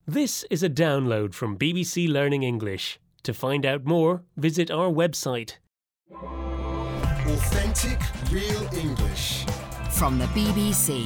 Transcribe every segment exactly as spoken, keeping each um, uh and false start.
This is a download from B B C Learning English. To find out more, visit our website. Authentic, real English. From the B B C.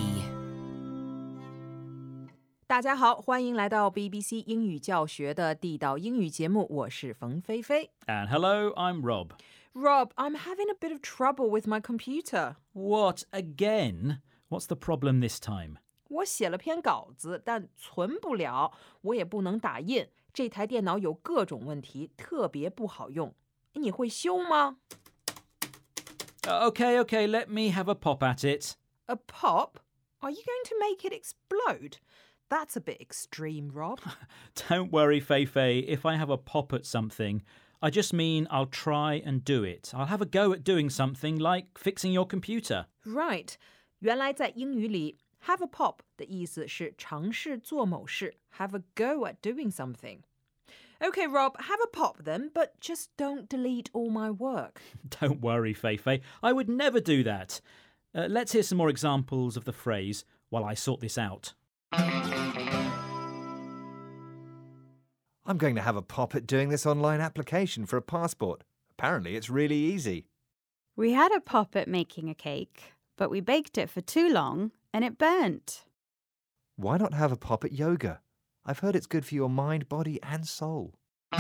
大家好，欢迎来到 B B C 英语教学的地道英语节目，我是冯菲菲。 And hello, I'm Rob. Rob, I'm having a bit of trouble with my computer. What, again? What's the problem this time? 我写了篇稿子，但存不了，我也不能打印。这台电脑有各种问题，特别不好用。你会修吗？ Uh, okay, okay, let me have a pop at it. A pop? Are you going to make it explode? That's a bit extreme, Rob. Don't worry, Feifei. If I have a pop at something, I just mean I'll try and do it. I'll have a go at doing something like fixing your computer. Right. 原来在英语里 have a pop 的意思是尝试做某事 have a go at doing something. Okay, Rob, have a pop then, but just don't delete all my work. Don't worry, Feifei. I would never do that. Uh, let's hear some more examples of the phrase while I sort this out. I'm going to have a pop at doing this online application for a passport. Apparently it's really easy. We had a pop at making a cake, but we baked it for too long and it burnt. Why not have a pop at yoga? I've heard it's good for your mind, body and soul.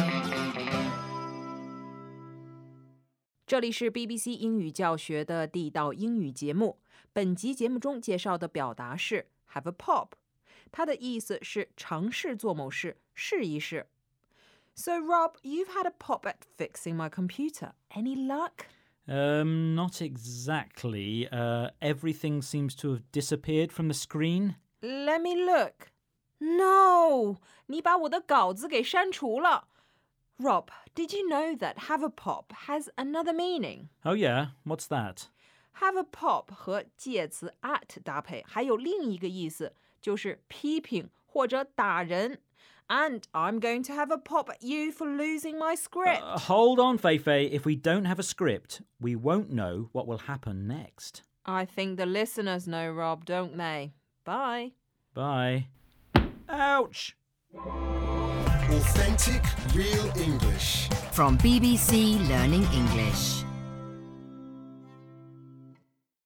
这里是 B B C 英语教学的地道英语节目。本集节目中介绍的表达是 have a pop， 它的意思是尝试做某事，试一试。So, Rob, you've had a pop at fixing my computer. Any luck? Um, not exactly. Uh, everything seems to have disappeared from the screen. Let me look. No! 你把我的稿子给删除了。Rob, did you know that have a pop has another meaning? Oh yeah? What's that? Have a pop 和介词 at 搭配，还有另一个意思，就是批评或者打人。And I'm going to have a pop at you for losing my script. Uh, hold on, Feifei. If we don't have a script, we won't know what will happen next. I think the listeners know, Rob, don't they? Bye. Bye. Ouch! Authentic, real English. From B B C Learning English.